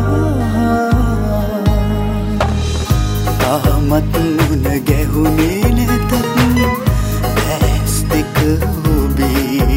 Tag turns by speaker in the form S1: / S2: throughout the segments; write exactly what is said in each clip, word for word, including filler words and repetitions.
S1: තාමත් මුණ ගැහුනේ නැතත් ඇස් දෙක ඔබේ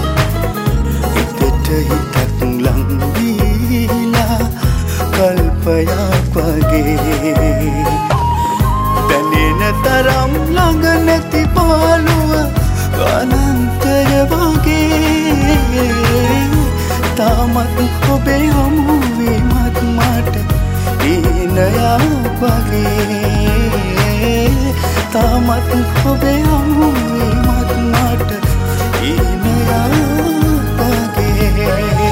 S1: හිතට හිතක් ලං වීලා කල්පයක් වගේ දැනෙන තරම් ළඟ නැති පාළුව අනන්තය වගේ තාමත් ඔබේ හමුවීමත් මට හීනයක් වගේ තාමත් ඔබේ හමුවීමත් මට හීනයක් වගේ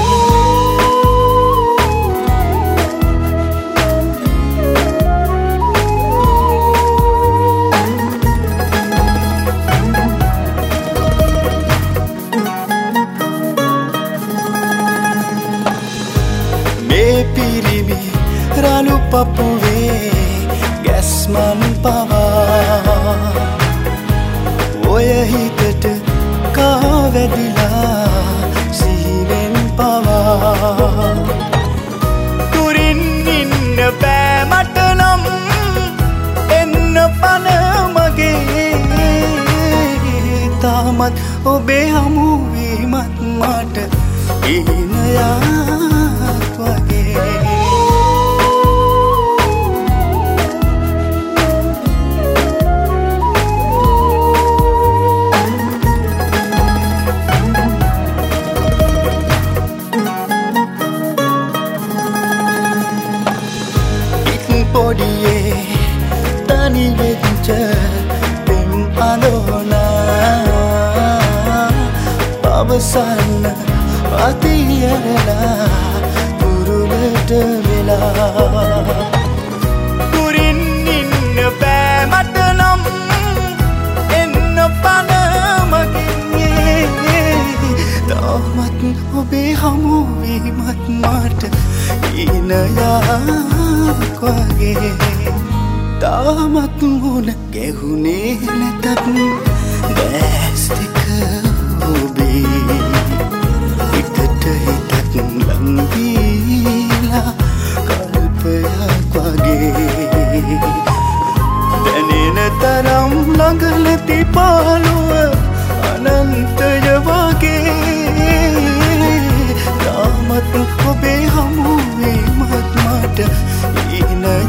S1: පිරිමි රළු පපුවේ ගැස්මන් පවා ඔය හිතට කාවැදිලා සිහිනෙන් පවා දුරින් ඉන්න බෑ මට නම් එන්න පන මගේ තාමත් ඔබේ හමුවීමත් මට හීනයක් වගේ පොඩියේ තනි වෙච්ච පෙම් අඳෝනා පවසන්න අතියරලා පුරුලට වෙලා දුරින් ඉන්න බෑ මට නම් එන්න පන මගේ තාමත් ඔබේ හමුවීමත් මට හීනයක් වගේ තාමත් මුණ ගැහුනේ නැතත් දැස් දෙක ඔබේ හිතට හිතක් ලං වීලා කල්පයක් වගේ දැනෙන තරම් ළඟ නැති පාළුව අනන්තය වගේ තාමත් ඔබේ හමුවීමත් මට හීනයක්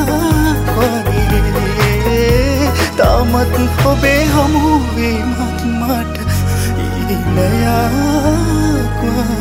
S1: වගේ තාමත් ඔබේ හමුවීමත් මට හීනයක් වගේ